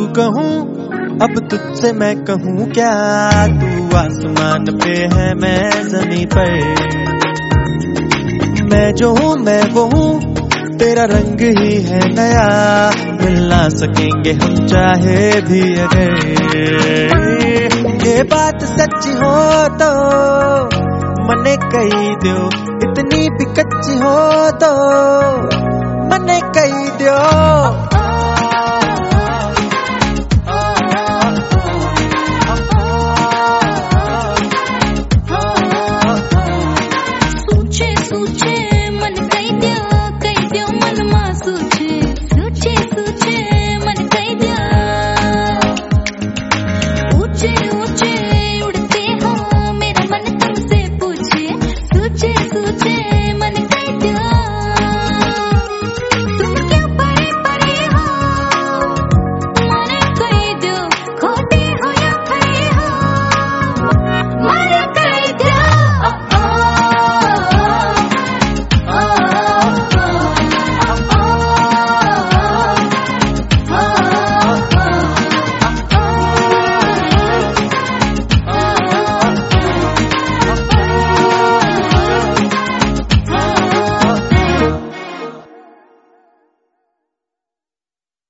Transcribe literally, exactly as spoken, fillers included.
कहूँ अब तुझसे मैं कहूँ क्या, तू आसमान पे है मैं जमीन पर, मैं जो हूँ मैं वो हूँ, तेरा रंग ही है नया, मिल ना सकेंगे हम चाहे भी अगर, ये बात सच्ची हो तो मने कही दो, इतनी भी कच्ची हो तो मने कही दो।